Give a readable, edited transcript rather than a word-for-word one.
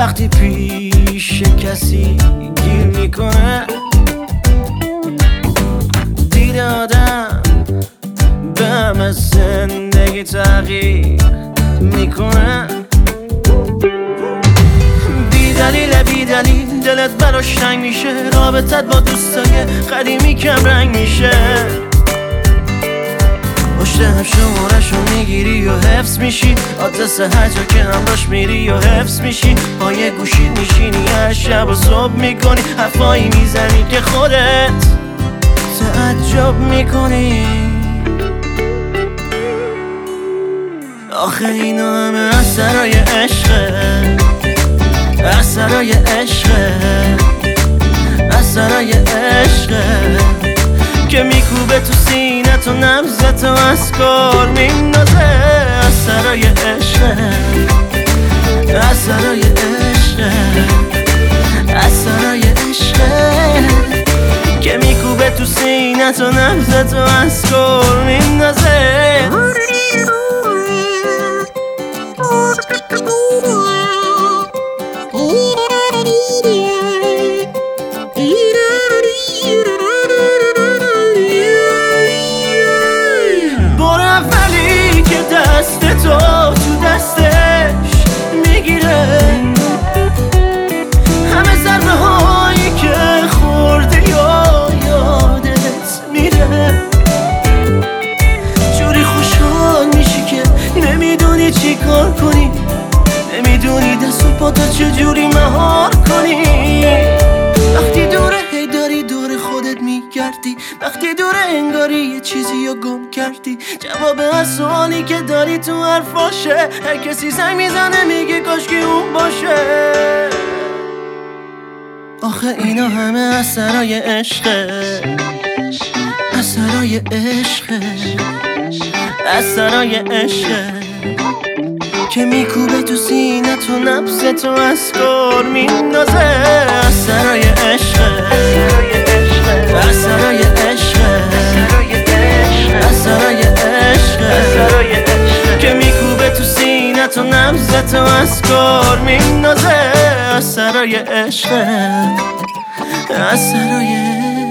وقتی پیش کسی گیر میکنه، دید آدم به همه زندگی تغییر میکنه. بی دلیل دلت براش تنگ میشه، رابطت با دوستای قدیمی کم رنگ میشه. پشت هم شمارشو میگیری و حفظ میشی، آدرس هر جا که همراش میری و حفظ میشی. پای گوشید میشینی هر شب و صبح میکنی، حرفایی میزنی که خودت تعجب میکنی. آخه اینا همه اثرای عشقه، اثرای عشقه، اثرای عشقه که میکوبه تو سینت و نبضت و از کار میندازه. اثرای عشقه، اثرای عشقه، اثرای عشقه که میکوبه تو سینت و نبضت و از کار میندازه. تو دستش میگیره همه ضربه هایی که خورده یا یادت میره. جوری خوشحال میشی که نمیدونی چی کار کنی، نمیدونی دست و پاتو چجوری مهار کنی. وقتی دوره هی داری دور خودت میگردی، وقتی دوره انگاری یه چیزی رو گم کردی. جواب هر سوالی که داری تو حرفاشه، هر کسی زنگ میزنه میگه کاشکی اون باشه. آخه اینا همه اثرای عشقه، اثرای عشقه، اثرای عشقه که میکوبه تو سینت و نبضت و از کار میندازه. اثرای عشقه، اثرای عشقه، اثرای عشقه که میکوبه تو سینت و نبضت و از کار میندازه. اثرای عشقه، اثرای